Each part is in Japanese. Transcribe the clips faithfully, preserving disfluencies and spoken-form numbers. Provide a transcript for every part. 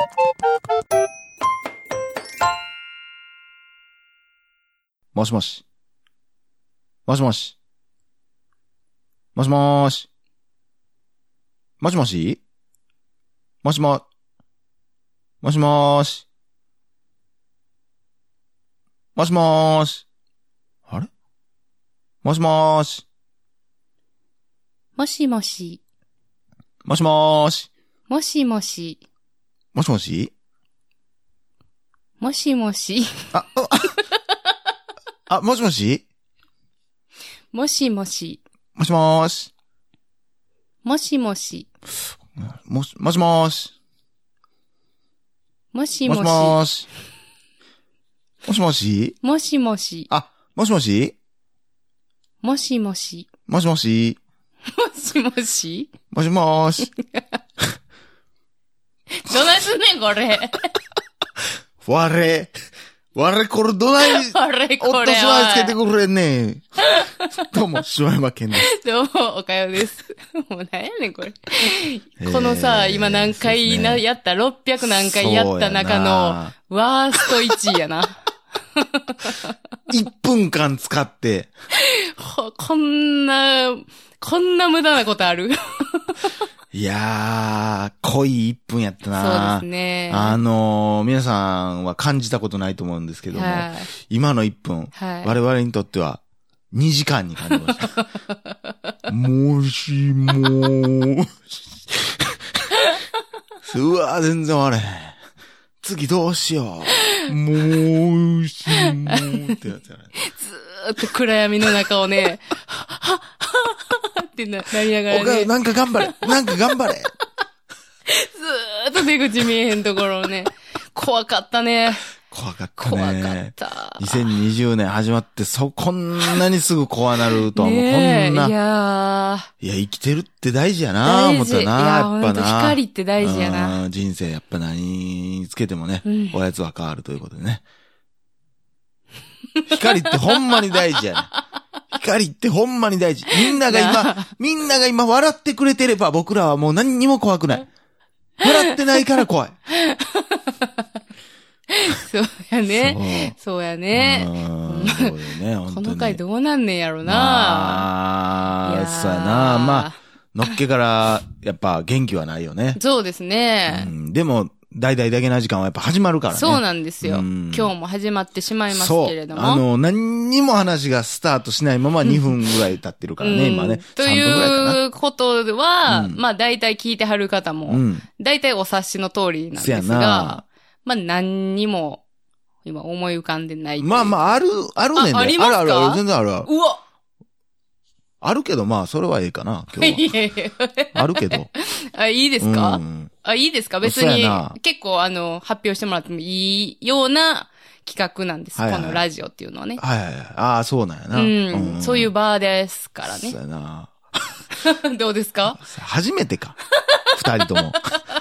もしもし。もしもし。もしもーし。もしもしもしも、もしもーし。もしもーし。あれもしもーし。 もしもし。 もしもーし。 もしもし。 もしもしもしもし。 あ、あ、あ、もしもしもしもし。 もしもーし。 もしもし。 もし、もしもーし。 もしもしもし。 もーし。もしもしもしもし。 あ、もしもしもしもし。 もしもしもしもし。 もしもーし。 どないすんねん、これ。 われ。われ、これどない、 あれ、 おっとこれしわいつけては。 くれんねん。どうも、柴山健です。 どうも、おかよです。もうなんやねん、これ。このさ、 えー今何回な、 そうですねやった、ろっぴゃく何回やった中の、ワーストいちいやな。 いっぷんかん使って、 ほこんな、こんな無駄なことあるいやー、濃いいっぷんやったな。 そうですね。 あのー、皆さんは感じたことないと思うんですけども、 はい。 今のいっぷん、 はい。 我々にとってはにじかんに感じました。もしもーし。うわー、全然割れへん。次どうしよう。もーしもーってやつやね。 ずーっと暗闇の中をね、はっはっはっってななりながらね、 おかよ、なんか頑張れなんか頑張れずーっと出口見えへんところをね、怖かったね。 怖かった怖かねっ。た。 にせんにじゅうねん始まって、そ、こんなにすぐ怖なるとはもう、こねえんな。 いやいや、生きてるって大事やー。 な、思大事。いったな、 や、 やほんとっぱな。 光って大事やな。 うん人生やっぱ何につけてもね、 うんおやつは変わるということでね。光ってほんまに大事やね。光ってほんまに大事。みんながな今、みんなが今笑ってくれてれば僕らはもう何にも怖くない。笑ってないから怖い。 そうやね。そうやね。 うんそうよね、本当に。 この回どうなんねんやろな。 まあ、 いやーそうやな。まあ、のっけから、やっぱ元気はないよね。 そうですうね。 ん、でも、大々だけな時間はやっぱ始まるからね。 そうなんですよ。 うん今日も始まってしまいますけれども。 そう。あの、何にも話がスタートしないままにふんぐらい経ってるからね、 うん今ね。 とさんぷんぐらいかな。 いうことは、 うんまあ大体聞いてはる方も、 うん。 大体お察しの通りなんせやですがな、 まあ何にも今思い浮かんでない。 まあまあ、ある、あるねんで。 あありますかあるあるある、全然あるある。 うわあるけど、まあ、それはええかな、今日いやいやは。あるけど。 あ、いいですか、 うんあ、いいですか別そうにやな、 結構あの、発表してもらってもいいような企画なんです。 はいはいこのラジオっていうのはね。 はいはいはい。ああ、そうなんやな。 うん、そういう場ですからそうね。 やな。 どうですか初めてか。二人とも。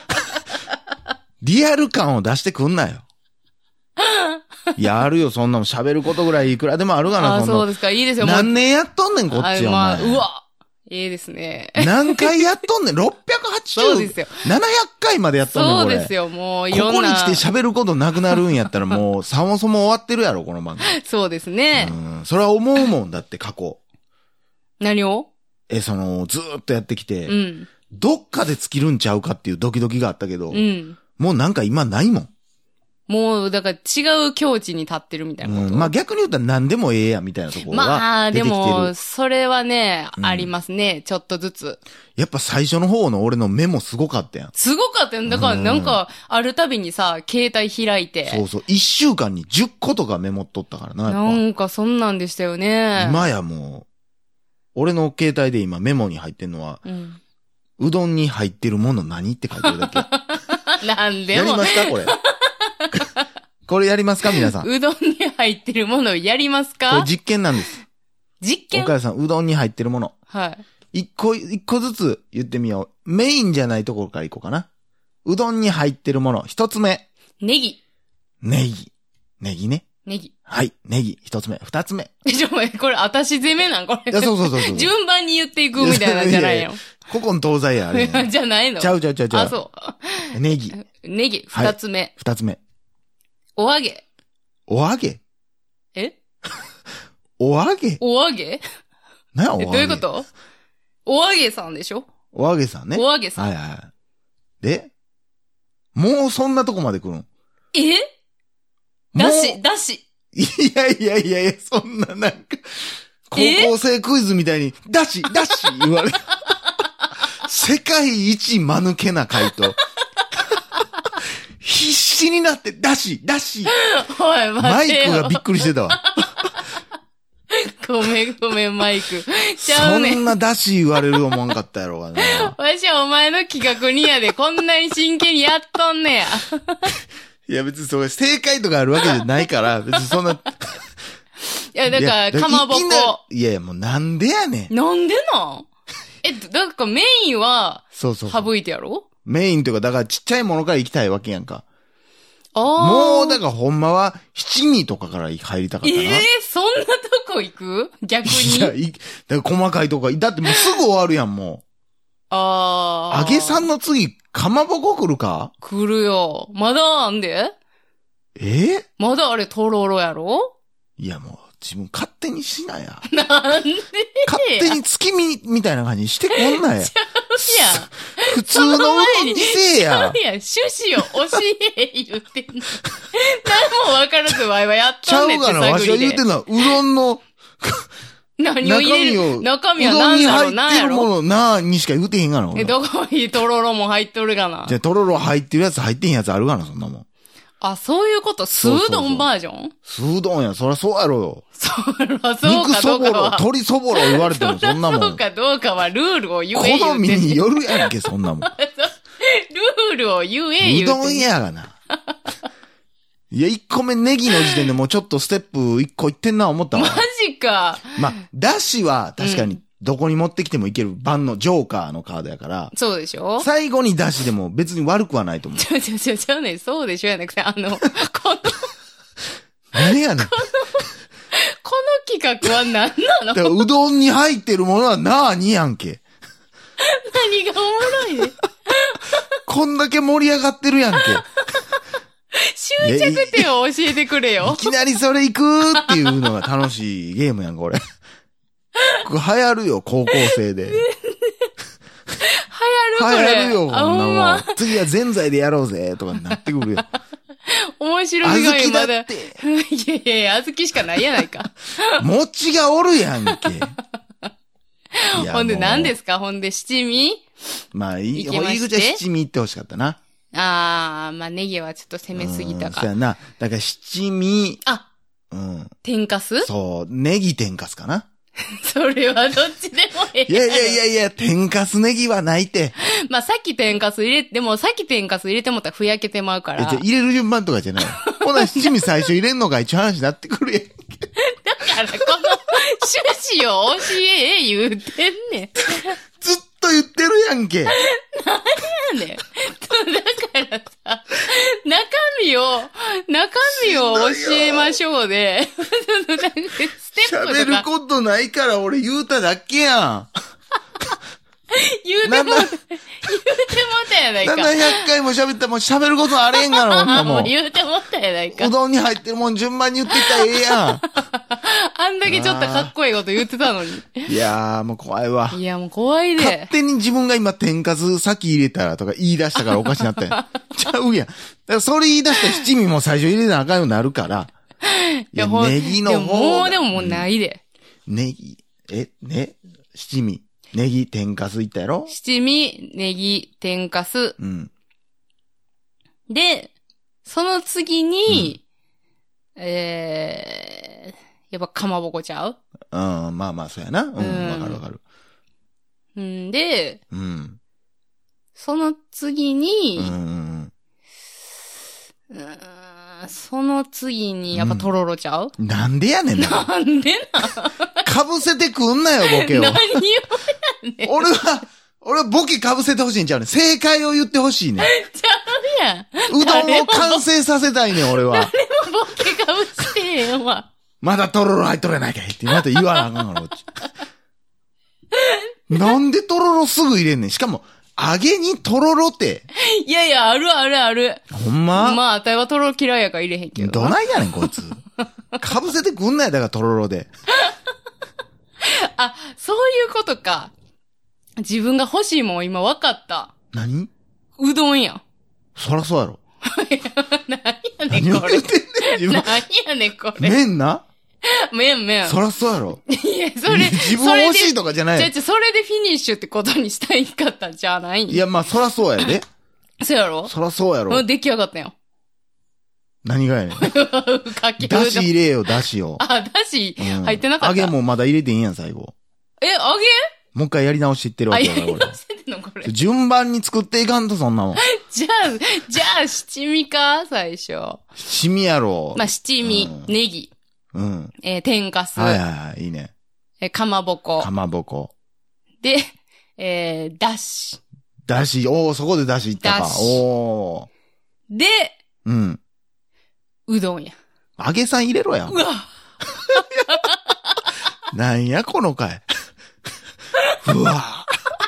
リアル感を出してくんなよ。いや、あるよ、そんなもん喋ることぐらいいくらでもあるがな、 あ、 そんなそうですか。いいですよ。もう何年やっとんねん、こっちは。 あまあ、 お前うわいいですね。 何回やっとんねん、ろっぴゃくはちじゅう。 そうですよ。 ななひゃっかいまでやっとんねん、これ。 そうですよ。もういころんな。 こに来て喋ることなくなるんやったらもう、そもそも終わってるやろ、この番組。 そうですね。 うん。それは思うもんだって、過去。 何をえ、その、ずーっとやってきて、 うん。 どっかで尽きるんちゃうかっていうドキドキがあったけど、 うん。 もうなんか今ないもん。 もう、だから違う境地に立ってるみたいなこと。 うん、まあ逆に言ったら何でもええやみたいなところまがあ、 出てきてる。 でも、それはね、 うんありますね。ちょっとずつ。 やっぱ最初の方の俺のメモすごかったやん。 すごかったよ。だからなんか、あるたびにさ、携帯開いて。 そうそう。一週間にじゅっことかメモっとったからな、やっぱ。 なんかそんなんでしたよね。 今やもう、俺の携帯で今メモに入ってんのは、 うん。 うどんに入ってるもの何って書いてるだけ。 なんでもやりま、すかこれ。これやりますか皆さん。こうどんに入ってるものをやりますれか実験なんです。 実験岡谷さん、うどんに入ってるもの。 はい。 一個、一個ずつ言ってみよう。メインじゃないところからいこうかな。うどんに入ってるもの。一つ目。 ネギ。 ネギ。ネギね。 ネギ。 はい。ネギ。一つ目。二つ目。 え、ちょ、お前、これ、私攻めなんこれ。 いや、そうそうそうそう。 順番に言っていくみたいなんじゃないよ。 古今東西や、あれ、ね。 じゃないのちゃうちゃうちゃうちゃう。 あ、そう。 ネギ。 ネギ、二つ目。 二つ目。 お揚げ。 お揚げえお揚げお揚げ何やお揚げどういうことお揚げさんでしょお揚げさんね。 お揚げさん。 はいはい。でもうそんなとこまで来るんえだし、だし。 いやいやいやいや、そんななんか、高校生クイズみたいに、だし、だし言われる。世界一間抜けな回答。必死になって、だし、だし。 おい、 マイ待てよ。 クがびっくりしてたわ。 ごめんごめん、マイク。ちゃうねん。 そんなだし言われる思わんかったやろうがな。 わしはお前の企画にやで、こんなに真剣にやっとんねや。 いや別にそれ正解とかあるわけじゃないから、別にそんな。 いや、だから、かまぼこ。 いやいや、もうなんでやねん。 なんでなんえ、だからメインは、 そうそうそう。 省いてやろメインというか、だからちっちゃいものから行きたいわけやんか。 ああ。 もう、だからほんまは、七味とかから入りたかったな。 ええー、そんなとこ行く逆に。 いや、い、だから細かいとこ、だってもうすぐ終わるやん、もう。 ああ。 揚げさんの次、かまぼこ来るか来るよ。まだあんでえー、 まだあれとろろやろいや、もう、自分勝手にしなや。 なんで勝手に月見みたいな感じにしてこんなや。 いや。 普通のうどんにせえや。 いや、趣旨を教え言ってんの。何もわからずわいはやっちゃとんねんってうがな、わしが言うてんのは、うどんの、 何を入れる中身はうどんに何だろ入ってう何やろるものなーにしか言うてへんがな。 え、どこにとろろも入っとるがな。 じゃあ、とろろ入ってるやつ入ってへんやつあるがな、そんなもん。 あ、そういうこと酢うどんバージョン酢うどんや、そりゃそうやろよ。 そらそうかど肉そうぼろ、 かは。 鶏そぼろ言われてもそんなもん。 そうかどうかはルールを言え言うて好んねん。 みによるやんけ、そんなもん。 ルールを言え言うてんねん。 うどんやがな。いや、一個目ネギの時点でもうちょっとステップ一個いってんな思ったわ。 マジか。 まあ、だしは確かにどこに持ってきてもいける版のジョーカーのカードやから、 そうでしょ最後にだしでも別に悪くはないと思う。 ちょちょちょちょね、そうでしょやなくて、あの、この、 何やねん。 この企画は何なのだからうどんに入ってるものはなーにやんけ。 何がおもろいね。 こんだけ盛り上がってるやんけ。 終着点を教えてくれいよ。 きなりそれ行くっていうのが楽しいゲームやん、これ。これ流行るよ、高校生で。 流行るこ流れ。 行るよ、こんなあ、ほんもんま。。 次はぜんざいでやろうぜ、とかになってくるよ。 面白小みが豆だまだ。 って。 いやいやいや、小豆しかないやないか。 餅がおるやんけ。いやほんでもう何ですかほんで七味まあ、いい、 いけまして入り口は七味行ってほしかったな。 あー、まあネギはちょっと攻めすぎたか。 うんそうやな。だから七味、 あ、 うん。 天かすそう、ネギ天かすかな。 それはどっちでもええ。 いやいやいやいや、天かすネギはないて。 まあさっき天かす入れ、でもさっき天かす入れてもったらふやけてまうかえ、 ら。 じゃあ入れる順番とかじゃない。ほな、七味最初入れんのか一応話になってくるやん。 だからこの趣旨を教え言うてんねん。 ずっと言ってるやんけ。 やねん。だからさ、中身を、中身を教えましょうで、なんかステップ喋るとかことないから俺言うただけや言うても、言うてもったやないん。 か。 ななひゃっかいも喋ったらもう喋ることあれへんがな、こんなもん。 もう言うてもったやないかう。どんに入ってるもん順番に言ってったらええやあんだけちょっとかっこいいこと言ってたのに。 ん。いやーもう怖いわ。 いや、もう怖い勝で。 手に自分が今天かす先入れたらとか言い出したからおかしなったやん。ちゃうやん。だからそれ言い出したら七味も最初入れなあかんようになるから。いや、 ほんネギのでも方がもうでももうないで。 ネギ、え、ね、七味、ネギ、天かすいったやろ七味、ネギ、天かす。 うん。 で、その次に、えー、やっぱかまぼこちゃううん、まあまあ、そうやな。うん、 うんわかるわかる。 んで、 うん。 その次うん、うに、 んうーんその次にやっぱとろろちゃう、 うん。なんでやねんな。 なんでかぶせてくんなよ、ボケを。 な何をやねん。 俺は、俺はボケかぶせてほしいんちゃうねん。正解を言ってほしいねん。 ちゃうやん。 うどんを完成させたいねん、俺は。 ボケかぶしてへんわ。 まだとろろ入っとるやないかいって、また言わなあかんから、こっち。なんでとろろすぐ入れんねん。しかも、 揚げにとろろって。 いやいや、あるあるある。 ほんままあ、あたいはとろろ嫌いやから入れへんけど。 どないやねん、こいつ。かぶせてくんないだから、とろろで。 あ、そういうことか。自分が欲しいもん今分かった。 何？ うどんやん。 そらそうやろ。 何やねん、これ。 何言ってんねん、自分。 何やねん、これ。 麺な？ 麺麺。 そらそうやろ。 いや、それ、 自分欲しいとかじゃない。 ちょちょ、それでフィニッシュってことにしたいかったんじゃないんいや、まあ、そらそうやで。 そうやろ？ そらそうやろ。 出来上がったよ。 何がやねん。 かけうどん。 だし入れよ、だしを。 あ、だしうん入ってなかった。 揚げもまだ入れていいんやん、最後。 え、揚げもう一回やり直しいってるわあ、 けやから、 やり俺。 直せてんのこれ。 順番に作っていかんと、そんなもん。 じゃあ、じゃあ、七味か最初。 七味やろ。 まあ、七味、 うんネギ、 うん。 えー天かす、 はいはいはい、いいね。 えーかまぼこか。まぼこ。 で、えー、だし。 だし、おー、そこでだしいったかだ。しおー。 で、 うん。 うどんや。 揚げさん入れろやう。わなんや、この回。うわ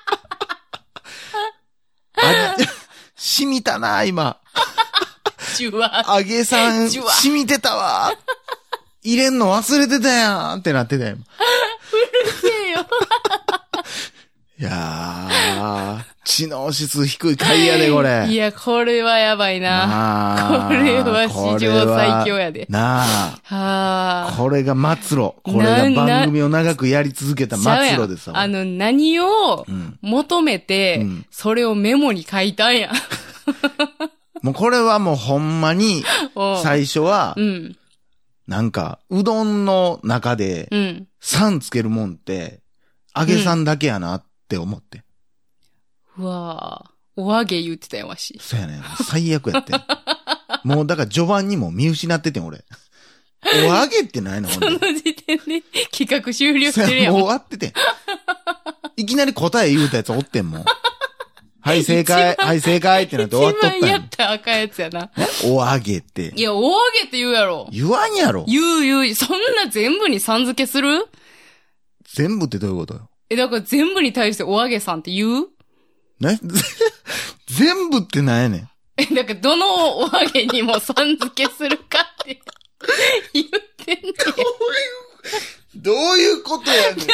あ、染みたな、今。 じゅわ。 揚げさん、 じゅわ染みてたわ。入れんの忘れてたやんってなってたよ。 うるせえよ。 いやー、知能指数低い回やで、これ。 いや、これはやばいな。 なあこれは史上最強やで。 なあ。 はあ。 これが末路。これが番組を長くやり続けた末路ですわ。 あの、何をうん求めて、 うんそれをメモに書いたんや。 もうこれはもうほんまに、 おう最初はう、ん。 なんか、うどんの中で、 うん。 さんつけるもんって、揚げさんだけやなって思って。 うわぁ。お揚げ言ってたよ、わし。 そうやねん。最悪やってん。もうだから序盤にも見失っててん、俺。お揚げってないのほんそので。 時点で企画終了してるやん。 もう終わっててん。いきなり答え言うたやつおってんもん。はい、正解。はい、正解ってなって終わっとったんや一番やっ。たらあかんやつやな。 お揚げって。 いや、お揚げって言うやろ。 言わんやろ。 言う言う。そんな全部にさん付けする？ 全部ってどういうことよ。 え、だから全部に対してお揚げさんって言う？ ね全部ってなんやねん。 え、だからどのお揚げにもさん付けするかって言ってんねん。 どういうことやねん。 え、あたりそんな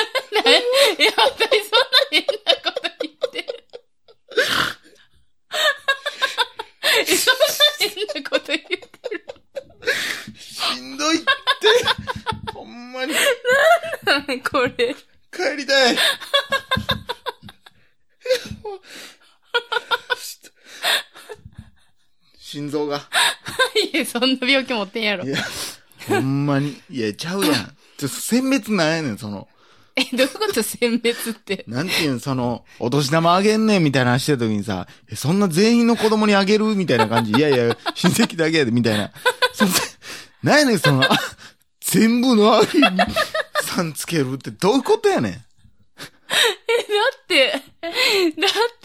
変なこと言ってる。え、そんな変なこと言ってる。 しんどいって。ほんまに。 なんなんこれ。 帰りたい。心臓が。 いや、そんな病気持ってんやろい。や、ほんまに。いや、ちゃうやん。ちょっと選別なんやねん、その。 え、どういうこと選別って。 なんていうん、その、お年玉あげんねんみたいな話してた時にさ、え、そんな全員の子供にあげるみたいな感じ。いやいや、親戚だけやで、みたいな。そんな、なんやねん、その、あ全部のあげにさんつけるってどういうことやねん。 え、だって、だって、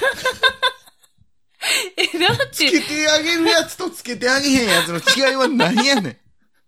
え、だって、 つけてあげるやつとつけてあげへんやつの違いは何やねん。いや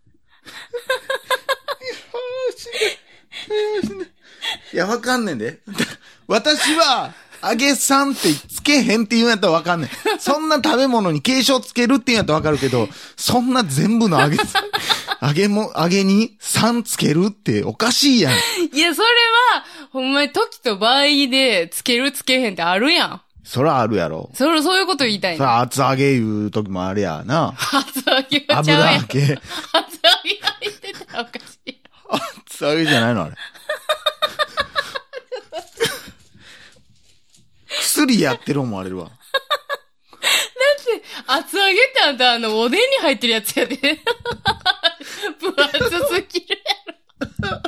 ー、死んで。いや、死んで。いや、わかんねんで。私は、揚げさんってつけへんって言うんやったらわかんねん。そんな食べ物に継承つけるって言うんやったらわかるけど、そんな全部の揚げさん、揚げも、揚げにさんつけるっておかしいやん。 いや、それは、ほんまに時と場合で、つけるつけへんってあるやん。 そらあるやろ。 それ、そういうこと言いたいの。 さあ、厚揚げ言う時もあるやな。 厚揚げはちゃうやん。 油揚げ。 厚揚げ入ってたらおかしい。 厚揚げじゃないのあれ。薬やってる思われるわ。 厚揚げってあんたあの、おでんに入ってるやつやで。分厚すぎるやろ。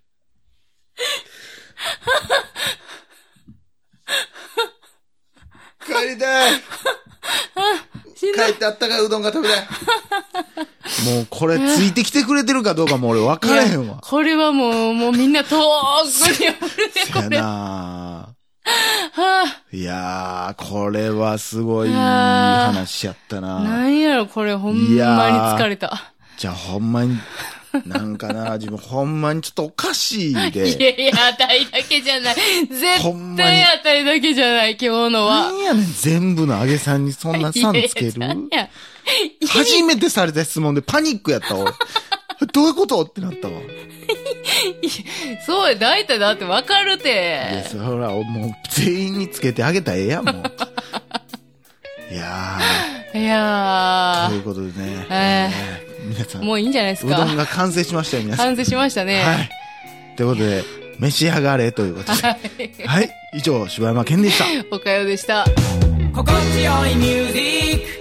帰りたい。帰ってあったかいうどんが食べたい。もうこれついてきてくれてるかどうかも俺分からへんわ。 これはもう、もうみんな遠くにおるで、これ。 やなはあ、いやー、これはすごい話やったあ、 な。 なんやろ、これほんまに疲れた。 じゃあほんまに、 なんかな、自分ほんまにちょっとおかしいいやで。 いや、あたりだけじゃない。 ほんまに絶対あたりだけじゃない、今日のは。 なんやねん、全部の揚げさんにそんなさんつける？ いやいや初めてされた質問でパニックやった俺。どういうことってなったわ。 そうや、大体だってわかるいや、 て。 そら、もう全員につけてあげたらええやん、もう。いやいやー。ということでね。 ええー皆さん。 ー、もういいんじゃないですか。 うどんが完成しましたよ、皆さん。 完成しましたね。 はい。ということで、召し上がれということで。はい。以上、柴山健でした。 おかよでした。 心地よいミュージック